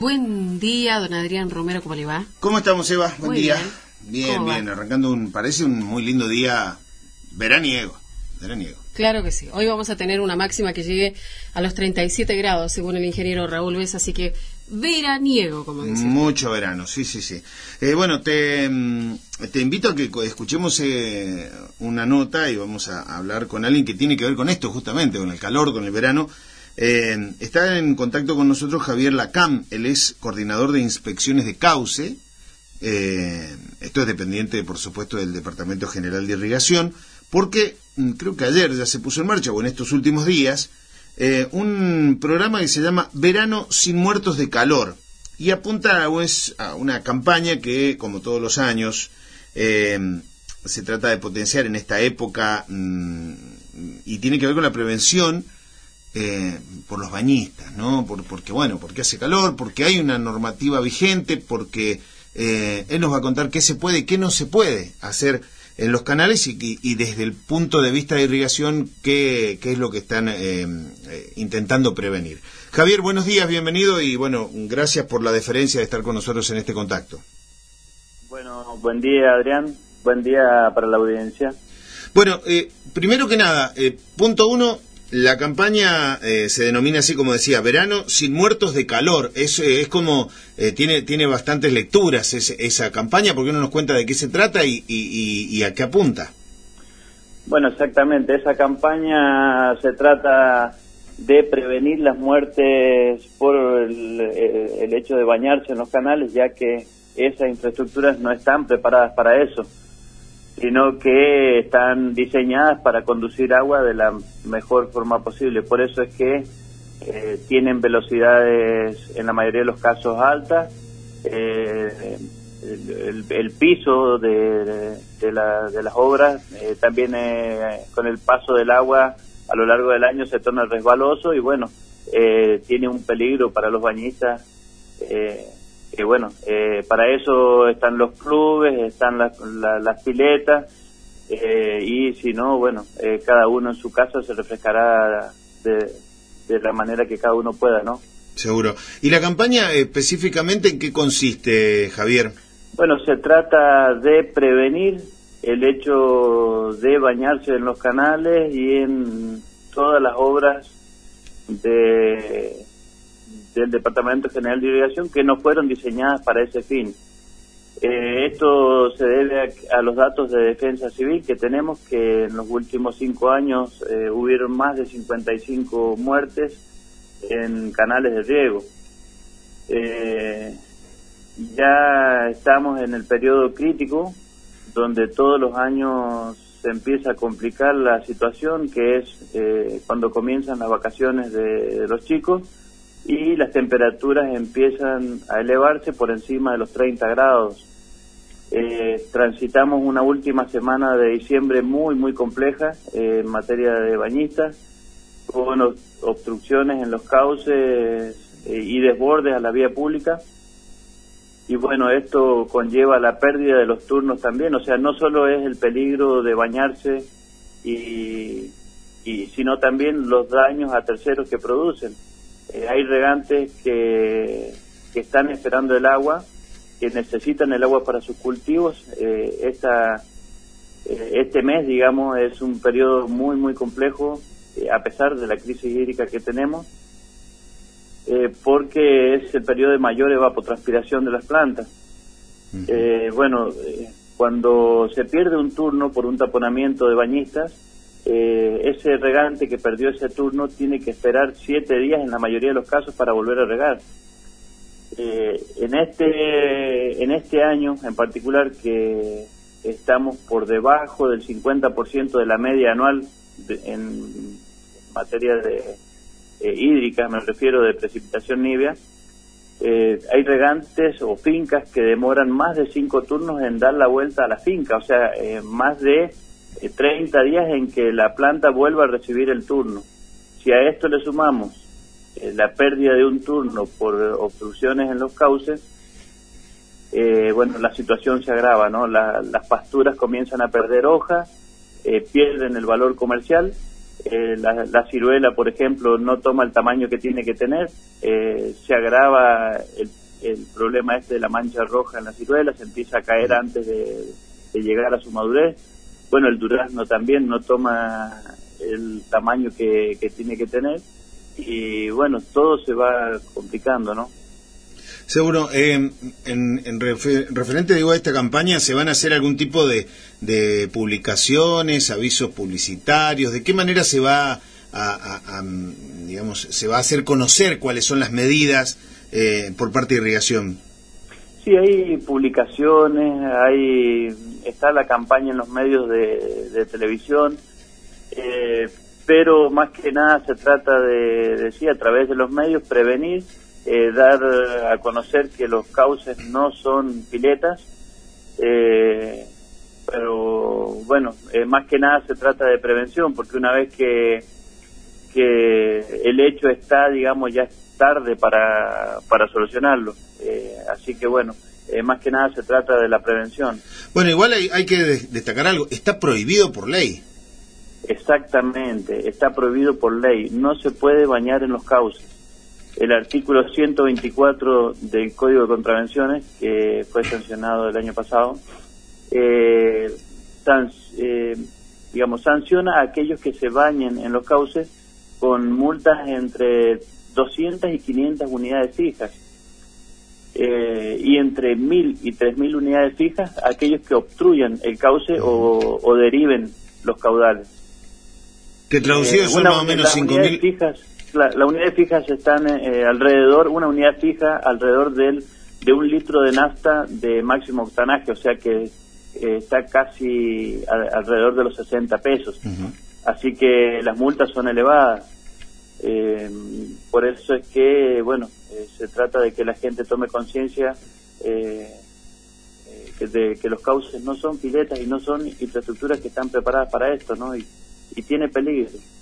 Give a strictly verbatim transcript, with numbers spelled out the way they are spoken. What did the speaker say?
Buen día, don Adrián Romero, ¿cómo le va? ¿Cómo estamos, Eva? Buen Muy día. Bien, Bien, bien, va? arrancando un, parece un muy lindo día veraniego, veraniego. Claro que sí. Hoy vamos a tener una máxima que llegue a los treinta y siete grados, según el ingeniero Raúl Bes, así que veraniego, como dice. Mucho verano, sí, sí, sí. Eh, bueno, te, te invito a que escuchemos eh, una nota y vamos a hablar con alguien que tiene que ver con esto, justamente, con el calor, con el verano. Eh, está en contacto con nosotros Javier Lacam, él es coordinador de inspecciones de Cauce. Eh, esto es dependiente, por supuesto, del Departamento General de Irrigación, porque mm, creo que ayer ya se puso en marcha, o en estos últimos días, eh, un programa que se llama Verano sin muertos de calor, y apunta pues, a una campaña que, como todos los años, eh, se trata de potenciar en esta época, mm, y tiene que ver con la prevención Eh, por los bañistas, ¿no? Por, porque, bueno, porque hace calor, porque hay una normativa vigente, porque eh, él nos va a contar qué se puede y qué no se puede hacer en los canales y, y, y desde el punto de vista de irrigación, qué, qué es lo que están eh, eh, intentando prevenir. Javier, buenos días, bienvenido y, bueno, gracias por la deferencia de estar con nosotros en este contacto. Bueno, buen día, Adrián, buen día para la audiencia. Bueno, eh, primero que nada, eh, punto uno, la campaña eh, se denomina así, como decía, Verano sin muertos de calor. Es, eh, es como, eh, tiene tiene bastantes lecturas ese, esa campaña, porque uno nos cuenta de qué se trata y, y, y a qué apunta. Bueno, exactamente, esa campaña se trata de prevenir las muertes por el, el hecho de bañarse en los canales, ya que esas infraestructuras no están preparadas para eso, sino que están diseñadas para conducir agua de la mejor forma posible. Por eso es que eh, tienen velocidades, en la mayoría de los casos, altas. Eh, el, el, el piso de, de, de, la, de las obras eh, también eh, con el paso del agua a lo largo del año se torna resbaloso y bueno, eh, tiene un peligro para los bañistas. Eh, que bueno, eh, para eso están los clubes, están las, las, las piletas, eh, y si no, bueno, eh, cada uno en su casa se refrescará de, de la manera que cada uno pueda, ¿no? Seguro. ¿Y la campaña específicamente en qué consiste, Javier? Bueno, se trata de prevenir el hecho de bañarse en los canales y en todas las obras de... del Departamento General de Irrigación que no fueron diseñadas para ese fin. Eh, esto se debe a, a los datos de Defensa Civil que tenemos, que en los últimos cinco años eh, hubieron más de cincuenta y cinco muertes en canales de riego. Eh, ya estamos en el periodo crítico, donde todos los años se empieza a complicar la situación, que es eh, cuando comienzan las vacaciones de, de los chicos, y las temperaturas empiezan a elevarse por encima de los treinta grados. Eh, transitamos una última semana de diciembre muy, muy compleja eh, en materia de bañistas, con obstrucciones en los cauces eh, y desbordes a la vía pública. Y bueno, esto conlleva la pérdida de los turnos también, o sea, no solo es el peligro de bañarse, y, y sino también los daños a terceros que producen. Eh, hay regantes que, que están esperando el agua, que necesitan el agua para sus cultivos. Eh, esta, eh, este mes, digamos, es un periodo muy, muy complejo, eh, a pesar de la crisis hídrica que tenemos, eh, porque es el periodo de mayor evapotranspiración de las plantas. Uh-huh. Eh, bueno, eh, cuando se pierde un turno por un taponamiento de bañistas, Eh, ese regante que perdió ese turno tiene que esperar siete días en la mayoría de los casos para volver a regar. Eh, en este en este año en particular, que estamos por debajo del cincuenta por ciento de la media anual de, en materia de eh, hídrica, me refiero de precipitación nívea, eh, hay regantes o fincas que demoran más de cinco turnos en dar la vuelta a la finca, o sea, eh, más de treinta días en que la planta vuelva a recibir el turno. Si a esto le sumamos eh, la pérdida de un turno por obstrucciones en los cauces, eh, bueno, la situación se agrava, ¿no? La, las pasturas comienzan a perder hoja, eh, pierden el valor comercial, eh, la, la ciruela, por ejemplo, no toma el tamaño que tiene que tener, eh, se agrava el, el problema este de la mancha roja en la ciruela, se empieza a caer antes de, de llegar a su madurez. Bueno, el durazno también no toma el tamaño que, que tiene que tener, y bueno, todo se va complicando, ¿no? Seguro. Eh, en, en refer, referente, digo, a esta campaña, ¿se van a hacer algún tipo de, de publicaciones, avisos publicitarios? ¿De qué manera se va a, a, a digamos, se va a hacer conocer cuáles son las medidas eh, por parte de Irrigación? Sí, hay publicaciones, hay está la campaña en los medios de, de televisión, eh, pero más que nada se trata de, de sí, a través de los medios, prevenir, eh, dar a conocer que los cauces no son piletas, eh, pero bueno, eh, más que nada se trata de prevención, porque una vez que, que el hecho está, digamos, ya es tarde para, para solucionarlo, eh, así que bueno, eh, más que nada se trata de la prevención. Bueno, igual hay, hay que destacar algo, está prohibido por ley. Exactamente, está prohibido por ley, no se puede bañar en los cauces. El artículo ciento veinticuatro del Código de Contravenciones, que fue sancionado el año pasado, eh, san, eh, digamos, sanciona a aquellos que se bañen en los cauces con multas entre doscientas y quinientas unidades fijas, eh, y entre mil y tres mil unidades fijas a aquellos que obstruyan el cauce o, o deriven los caudales. Que traducido eh, son más o menos cinco mil. Fijas, la, las unidades fijas están eh, alrededor, una unidad fija alrededor del, de un litro de nafta de máximo octanaje, o sea que eh, está casi a, alrededor de los sesenta pesos. Uh-huh. Así que las multas son elevadas. Eh, por eso es que, bueno, eh, se trata de que la gente tome conciencia eh, eh, de que los cauces no son piletas y no son infraestructuras que están preparadas para esto, ¿no? Y, y tiene peligro.